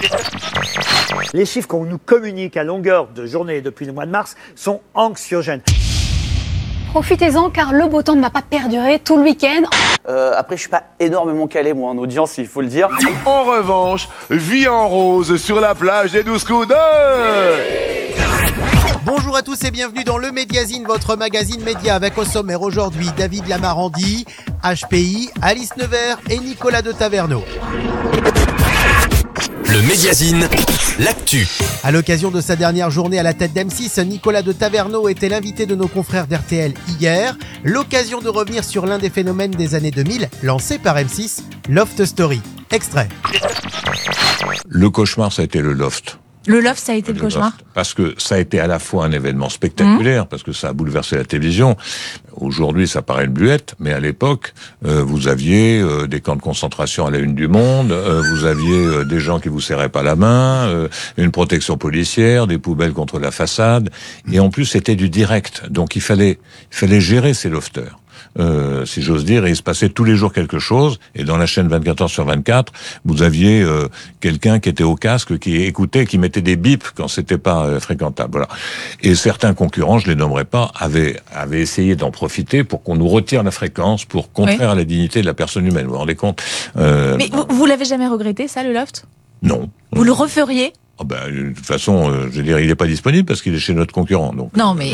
Les chiffres qu'on nous communique à longueur de journée depuis le mois de mars sont anxiogènes. Profitez-en car le beau temps ne va pas perdurer tout le week-end. Après, je suis pas énormément calé, moi, en audience, il faut le dire. En revanche, vie en rose sur la plage des 12 coups de... Bonjour à tous et bienvenue dans le Médiazine, votre magazine média avec au sommaire aujourd'hui David Lamarandi, HPI, Alice Nevers et Nicolas de Taverneau. Le Médiazine, l'actu. À l'occasion de sa dernière journée à la tête d'M6, Nicolas de Taverneau était l'invité de nos confrères d'RTL hier. L'occasion de revenir sur l'un des phénomènes des années 2000, lancé par M6, Loft Story. Extrait. Le cauchemar, ça a été le loft. Le loft, ça a été le cauchemar. Parce que ça a été à la fois un événement spectaculaire, parce que ça a bouleversé la télévision. Aujourd'hui, ça paraît une bluette, mais à l'époque, vous aviez des camps de concentration à la une du Monde, vous aviez des gens qui vous serraient pas la main, une protection policière, des poubelles contre la façade, et en plus, c'était du direct. Donc, il fallait gérer ces lofters. Si j'ose dire, et il se passait tous les jours quelque chose, et dans la chaîne 24 heures sur 24, vous aviez quelqu'un qui était au casque, qui écoutait, qui mettait des bips quand c'était pas fréquentable. Voilà. Et certains concurrents, je les nommerai pas, avaient essayé d'en profiter pour qu'on nous retire la fréquence, pour contraire à la dignité de la personne humaine. Vous vous rendez compte Mais vous l'avez jamais regretté, ça, le loft ? Non. Vous le referiez ? De toute façon, je veux dire, il n'est pas disponible parce qu'il est chez notre concurrent. Donc, non, mais...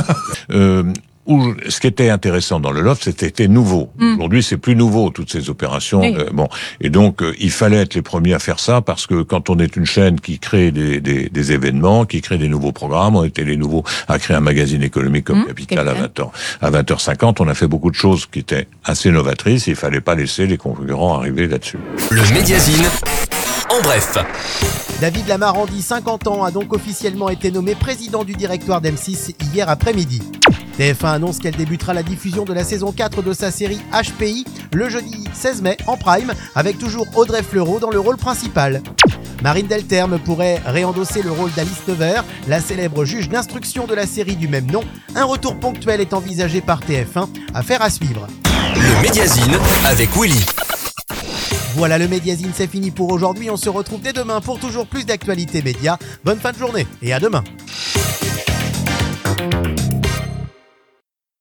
Ce qui était intéressant dans le loft, c'était nouveau. Aujourd'hui, c'est plus nouveau, toutes ces opérations. Oui. Et donc, il fallait être les premiers à faire ça, parce que quand on est une chaîne qui crée des événements, qui crée des nouveaux programmes, on était les nouveaux à créer un magazine économique comme Capital à 20h50, on a fait beaucoup de choses qui étaient assez novatrices, et il fallait pas laisser les concurrents arriver là-dessus. Le Médiazine, en bref. David Lamarandi, 50 ans, a donc officiellement été nommé président du directoire d'M6 hier après-midi. TF1 annonce qu'elle débutera la diffusion de la saison 4 de sa série HPI le jeudi 16 mai en prime, avec toujours Audrey Fleurot dans le rôle principal. Marine Delterme pourrait réendosser le rôle d'Alice Nevers, la célèbre juge d'instruction de la série du même nom. Un retour ponctuel est envisagé par TF1, affaire à suivre. Le Médiazine avec Willy. Voilà, le Médiazine, c'est fini pour aujourd'hui. On se retrouve dès demain pour toujours plus d'actualités médias. Bonne fin de journée et à demain.